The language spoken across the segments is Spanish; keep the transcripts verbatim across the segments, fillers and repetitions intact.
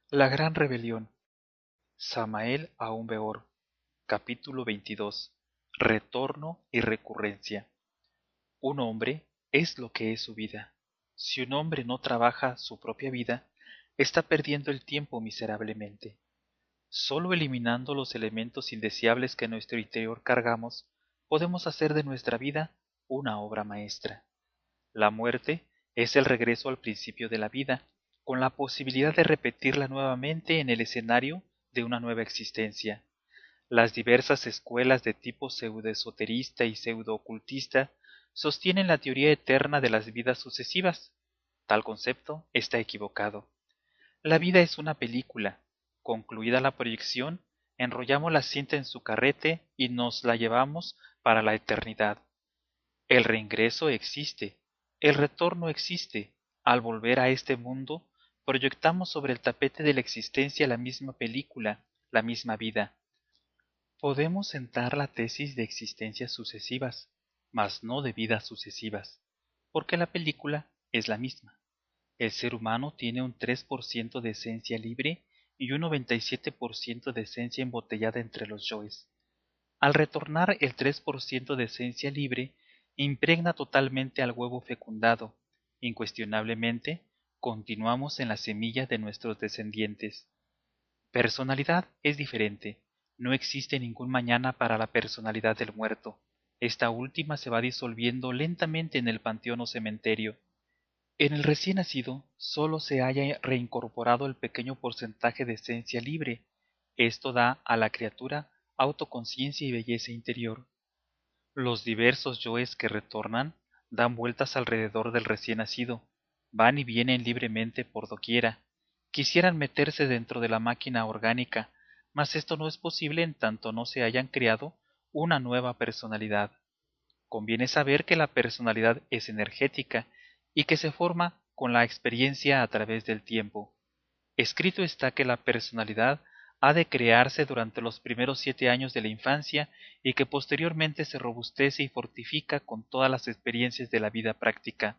La gran rebelión. Samael Aun Weor. Capítulo veintidós. Retorno y recurrencia. Un hombre es lo que es su vida. Si un hombre no trabaja su propia vida, está perdiendo el tiempo miserablemente. Solo eliminando los elementos indeseables que en nuestro interior cargamos, podemos hacer de nuestra vida una obra maestra. La muerte es el regreso al principio de la vida, con la posibilidad de repetirla nuevamente en el escenario de una nueva existencia. Las diversas escuelas de tipo pseudoesoterista y pseudoocultista sostienen la teoría eterna de las vidas sucesivas. Tal concepto está equivocado. La vida es una película. Concluida la proyección, enrollamos la cinta en su carrete y nos la llevamos para la eternidad. El reingreso existe, el retorno existe. Al volver a este mundo, proyectamos sobre el tapete de la existencia la misma película, la misma vida. Podemos sentar la tesis de existencias sucesivas, mas no de vidas sucesivas, porque la película es la misma. El ser humano tiene un tres por ciento de esencia libre y un noventa y siete por ciento de esencia embotellada entre los yoes. Al retornar el tres por ciento de esencia libre, impregna totalmente al huevo fecundado. Incuestionablemente, continuamos en la semilla de nuestros descendientes. Personalidad es diferente. No existe ningún mañana para la personalidad del muerto. Esta última se va disolviendo lentamente en el panteón o cementerio. En el recién nacido solo se haya reincorporado el pequeño porcentaje de esencia libre. Esto da a la criatura autoconciencia y belleza interior. Los diversos yoes que retornan dan vueltas alrededor del recién nacido, van y vienen libremente por doquiera. Quisieran meterse dentro de la máquina orgánica, mas esto no es posible en tanto no se hayan creado una nueva personalidad. Conviene saber que la personalidad es energética y que se forma con la experiencia a través del tiempo. Escrito está que la personalidad ha de crearse durante los primeros siete años de la infancia y que posteriormente se robustece y fortifica con todas las experiencias de la vida práctica.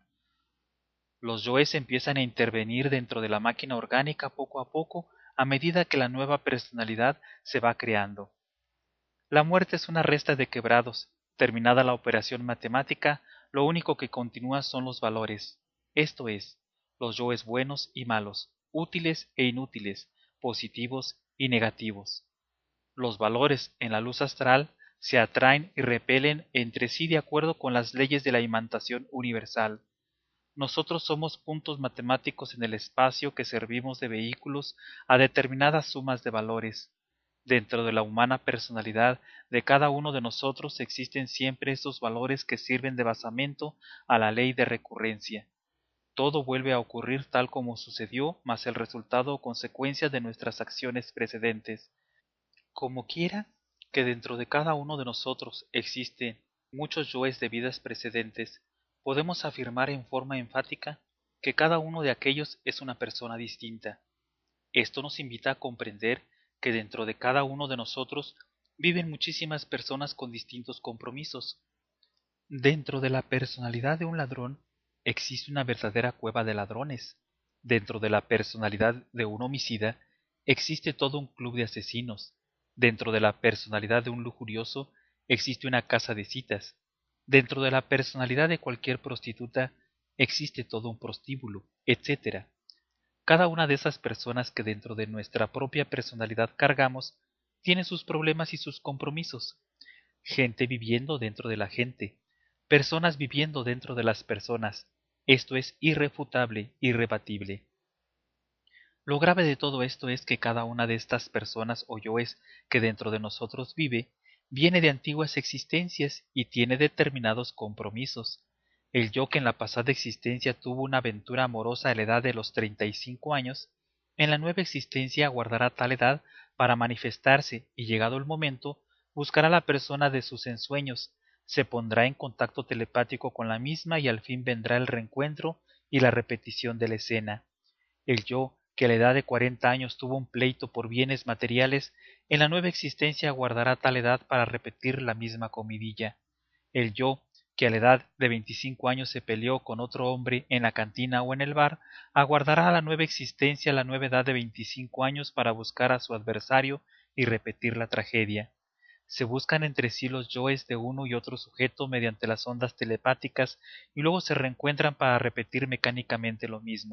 Los yoes empiezan a intervenir dentro de la máquina orgánica poco a poco a medida que la nueva personalidad se va creando. La muerte es una resta de quebrados. Terminada la operación matemática, lo único que continúa son los valores, esto es, los yoes buenos y malos, útiles e inútiles, positivos y negativos. Los valores en la luz astral se atraen y repelen entre sí de acuerdo con las leyes de la imantación universal. Nosotros somos puntos matemáticos en el espacio que servimos de vehículos a determinadas sumas de valores. Dentro de la humana personalidad de cada uno de nosotros existen siempre esos valores que sirven de basamento a la ley de recurrencia. Todo vuelve a ocurrir tal como sucedió, mas el resultado o consecuencia de nuestras acciones precedentes. Como quiera que dentro de cada uno de nosotros existen muchos yoes de vidas precedentes, podemos afirmar en forma enfática que cada uno de aquellos es una persona distinta. Esto nos invita a comprender que dentro de cada uno de nosotros viven muchísimas personas con distintos compromisos. Dentro de la personalidad de un ladrón existe una verdadera cueva de ladrones. Dentro de la personalidad de un homicida existe todo un club de asesinos. Dentro de la personalidad de un lujurioso existe una casa de citas. Dentro de la personalidad de cualquier prostituta existe todo un prostíbulo, etcétera. Cada una de esas personas que dentro de nuestra propia personalidad cargamos tiene sus problemas y sus compromisos. Gente viviendo dentro de la gente, personas viviendo dentro de las personas. Esto es irrefutable, irrebatible. Lo grave de todo esto es que cada una de estas personas o yoes que dentro de nosotros vive, viene de antiguas existencias y tiene determinados compromisos. El yo que en la pasada existencia tuvo una aventura amorosa a la edad de los treinta y cinco años, en la nueva existencia guardará tal edad para manifestarse y llegado el momento, buscará la persona de sus ensueños, se pondrá en contacto telepático con la misma y al fin vendrá el reencuentro y la repetición de la escena. El yo que a la edad de cuarenta años tuvo un pleito por bienes materiales, en la nueva existencia guardará tal edad para repetir la misma comidilla. El yo que a la edad de veinticinco años se peleó con otro hombre en la cantina o en el bar, aguardará la nueva existencia a la nueva edad de veinticinco años para buscar a su adversario y repetir la tragedia. Se buscan entre sí los yoes de uno y otro sujeto mediante las ondas telepáticas y luego se reencuentran para repetir mecánicamente lo mismo.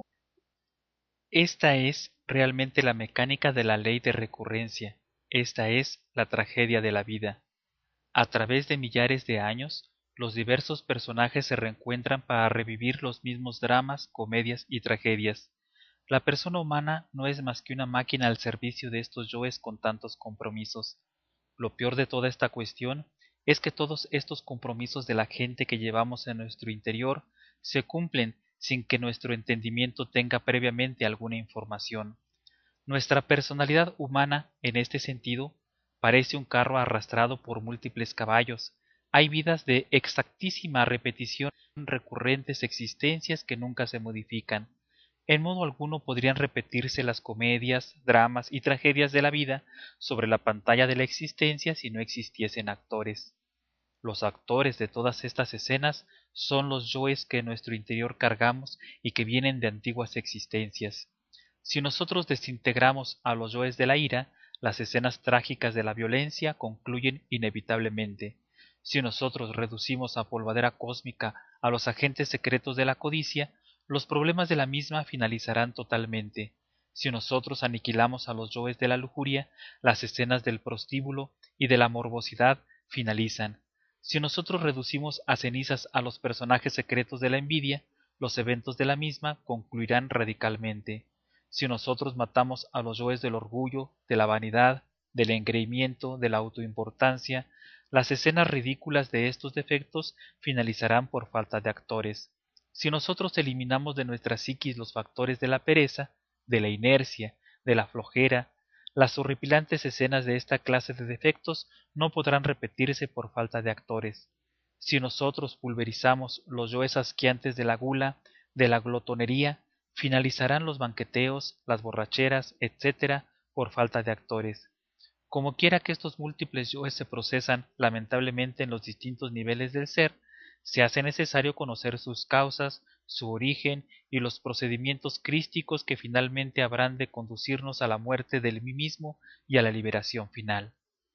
Esta es realmente la mecánica de la ley de recurrencia. Esta es la tragedia de la vida. A través de millares de años, los diversos personajes se reencuentran para revivir los mismos dramas, comedias y tragedias. La persona humana no es más que una máquina al servicio de estos yoes con tantos compromisos. Lo peor de toda esta cuestión es que todos estos compromisos de la gente que llevamos en nuestro interior se cumplen sin que nuestro entendimiento tenga previamente alguna información. Nuestra personalidad humana, en este sentido, parece un carro arrastrado por múltiples caballos. Hay vidas de exactísima repetición, recurrentes existencias que nunca se modifican. En modo alguno podrían repetirse las comedias, dramas y tragedias de la vida sobre la pantalla de la existencia si no existiesen actores. Los actores de todas estas escenas son los yoes que en nuestro interior cargamos y que vienen de antiguas existencias. Si nosotros desintegramos a los yoes de la ira, las escenas trágicas de la violencia concluyen inevitablemente. Si nosotros reducimos a polvadera cósmica a los agentes secretos de la codicia, los problemas de la misma finalizarán totalmente. Si nosotros aniquilamos a los yoes de la lujuria, las escenas del prostíbulo y de la morbosidad finalizan. Si nosotros reducimos a cenizas a los personajes secretos de la envidia, los eventos de la misma concluirán radicalmente. Si nosotros matamos a los yoes del orgullo, de la vanidad, del engreimiento, de la autoimportancia, las escenas ridículas de estos defectos finalizarán por falta de actores. Si nosotros eliminamos de nuestra psiquis los factores de la pereza, de la inercia, de la flojera, las horripilantes escenas de esta clase de defectos no podrán repetirse por falta de actores. Si nosotros pulverizamos los yoes asqueantes de la gula, de la glotonería, finalizarán los banqueteos, las borracheras, etcétera, por falta de actores. Como quiera que estos múltiples yoes se procesan lamentablemente en los distintos niveles del ser, se hace necesario conocer sus causas, su origen y los procedimientos crísticos que finalmente habrán de conducirnos a la muerte del mí mismo y a la liberación final.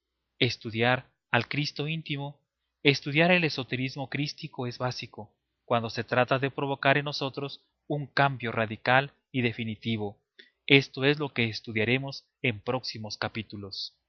Estudiar al Cristo íntimo, estudiar el esoterismo crístico es básico, cuando se trata de provocar en nosotros un cambio radical y definitivo. Esto es lo que estudiaremos en próximos capítulos.